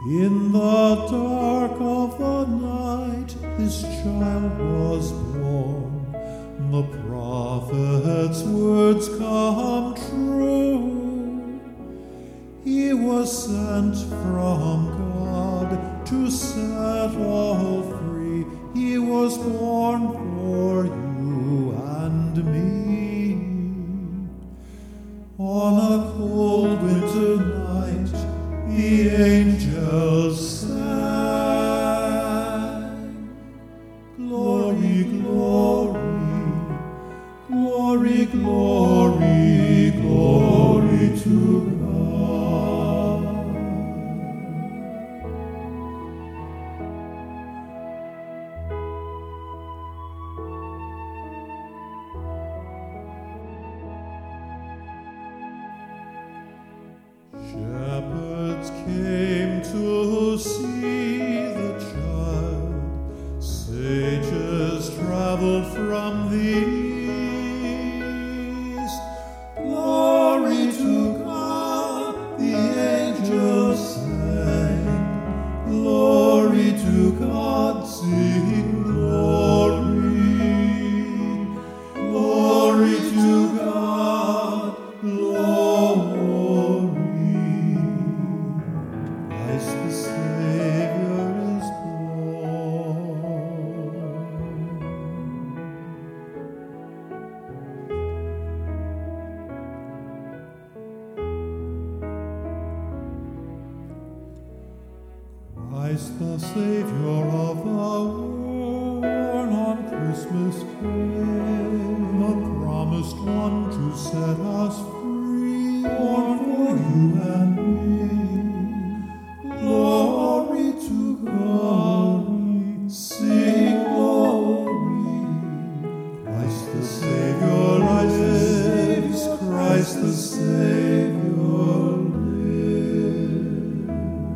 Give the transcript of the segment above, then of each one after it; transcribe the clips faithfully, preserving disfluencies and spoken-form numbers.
In the dark of the night this child was born. The prophet's words come true. He was sent from God to set all free. He was born for you and me. On a cold winter night the angels sang, Glory, glory, glory, glory, glory to God. Shepherds came to see the child. Sages traveled from the east. Glory to God, the angels sang. Glory to God, sing glory. Glory to God, glory. Christ the Savior is born. Christ the Savior of the world on Christmas came, the promised one to set us free, born for you and me. Glory to God, sing glory. Christ the Savior lives, Christ the Savior lives.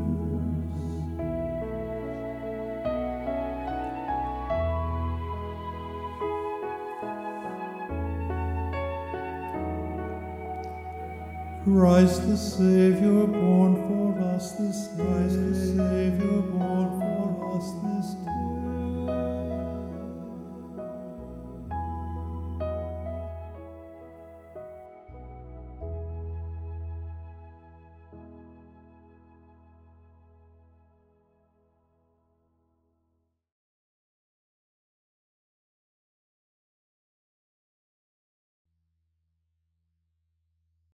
Christ the Savior born for us this day. Christ the Savior born for us this day.